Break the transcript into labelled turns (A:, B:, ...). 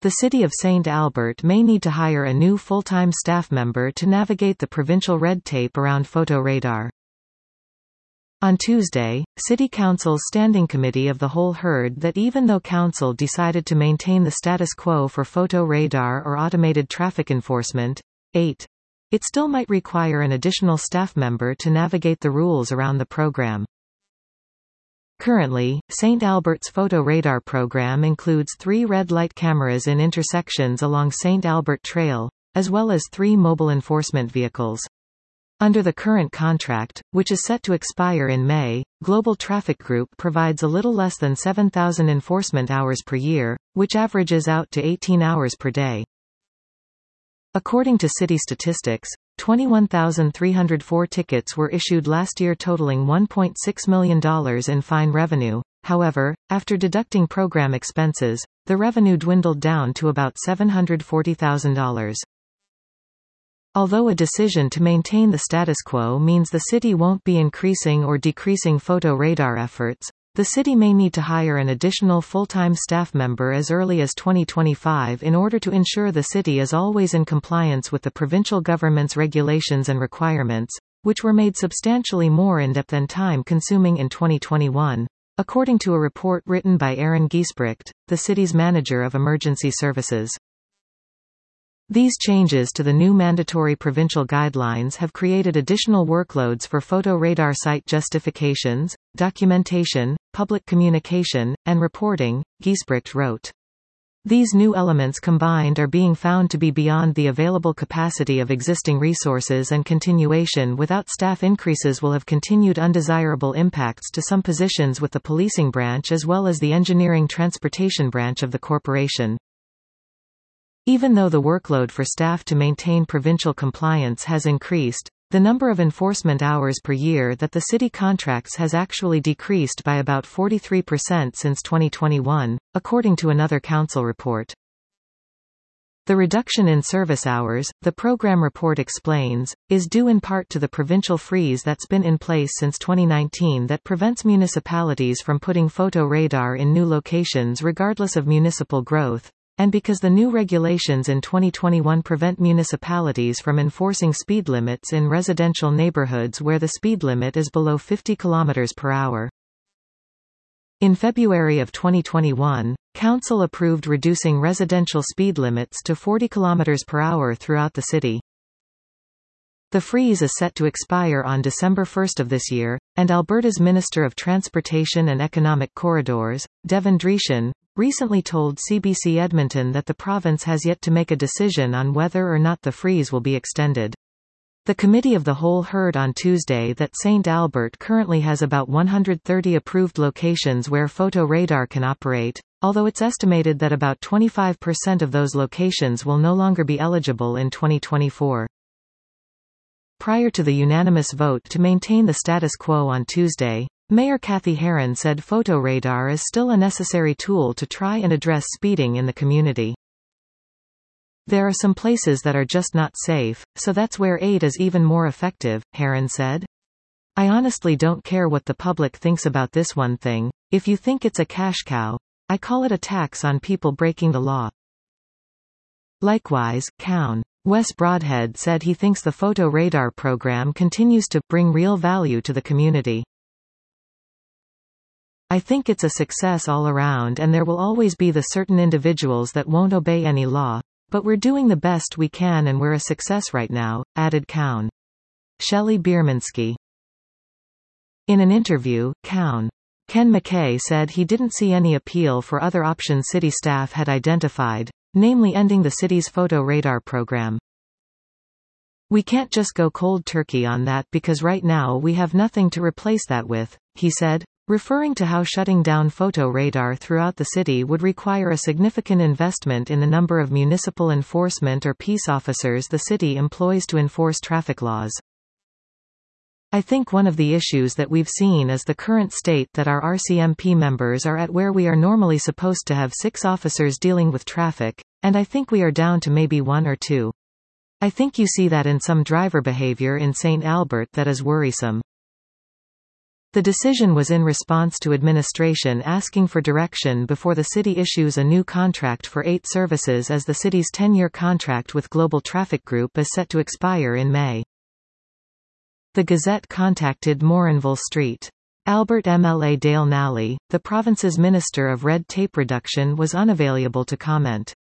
A: the City of St. Albert may need to hire a new full-time staff member to navigate the provincial red tape around photoradar. On Tuesday, City Council's Standing Committee of the Whole heard that even though Council decided to maintain the status quo for photoradar or automated traffic enforcement, 8. It still might require an additional staff member to navigate the rules around the program. Currently, St. Albert's photoradar program includes 3 red light cameras in intersections along St. Albert Trail, as well as 3 mobile enforcement vehicles. Under the current contract, which is set to expire in May, Global Traffic Group provides a little less than 7,000 enforcement hours per year, which averages out to 18 hours per day. According to city statistics, 21,304 tickets were issued last year totaling $1.6 million in fine revenue. However, after deducting program expenses, the revenue dwindled down to about $740,000. Although a decision to maintain the status quo means the city won't be increasing or decreasing photoradar efforts, the city may need to hire an additional full-time staff member as early as 2025 in order to ensure the city is always in compliance with the provincial government's regulations and requirements, which were made substantially more in-depth and time-consuming in 2021, according to a report written by Aaron Giesbrecht, the city's manager of emergency services. These changes to the new mandatory provincial guidelines have created additional workloads for photoradar site justifications, documentation, public communication, and reporting, Giesbrecht wrote. These new elements combined are being found to be beyond the available capacity of existing resources, and continuation without staff increases will have continued undesirable impacts to some positions with the policing branch as well as the engineering transportation branch of the corporation. Even though the workload for staff to maintain provincial compliance has increased, the number of enforcement hours per year that the city contracts has actually decreased by about 43% since 2021, according to another council report. The reduction in service hours, the program report explains, is due in part to the provincial freeze that's been in place since 2019 that prevents municipalities from putting photoradar in new locations regardless of municipal growth, and because the new regulations in 2021 prevent municipalities from enforcing speed limits in residential neighborhoods where the speed limit is below 50 km per hour. In February of 2021, Council approved reducing residential speed limits to 40 km per hour throughout the city. The freeze is set to expire on December 1 of this year, and Alberta's Minister of Transportation and Economic Corridors, Devin Dreeshen, recently told CBC Edmonton that the province has yet to make a decision on whether or not the freeze will be extended. The Committee of the Whole heard on Tuesday that St. Albert currently has about 130 approved locations where photoradar can operate, although it's estimated that about 25% of those locations will no longer be eligible in 2024. Prior to the unanimous vote to maintain the status quo on Tuesday, Mayor Kathy Heron said photoradar is still a necessary tool to try and address speeding in the community. There are some places that are just not safe, so that's where 8 is even more effective, Heron said. I honestly don't care what the public thinks about this one thing. If you think it's a cash cow, I call it a tax on people breaking the law. Likewise, Cown. Wes Broadhead said he thinks the photoradar program continues to bring real value to the community. I think it's a success all around, and there will always be the certain individuals that won't obey any law, but we're doing the best we can and we're a success right now, added Cown. Shelley Biermanski. In an interview, Ken McKay said he didn't see any appeal for other options city staff had identified, namely ending the city's photoradar program. We can't just go cold turkey on that because right now we have nothing to replace that with, he said, referring to how shutting down photoradar throughout the city would require a significant investment in the number of municipal enforcement or peace officers the city employs to enforce traffic laws. I think one of the issues that we've seen is the current state that our RCMP members are at where we are normally supposed to have 6 officers dealing with traffic, and I think we are down to maybe 1 or 2. I think you see that in some driver behavior in St. Albert that is worrisome. The decision was in response to administration asking for direction before the city issues a new contract for 8 services, as the city's 10-year contract with Global Traffic Group is set to expire in May. The Gazette contacted Morinville Street. Albert MLA Dale Nally, the province's Minister of Red Tape Reduction, was unavailable to comment.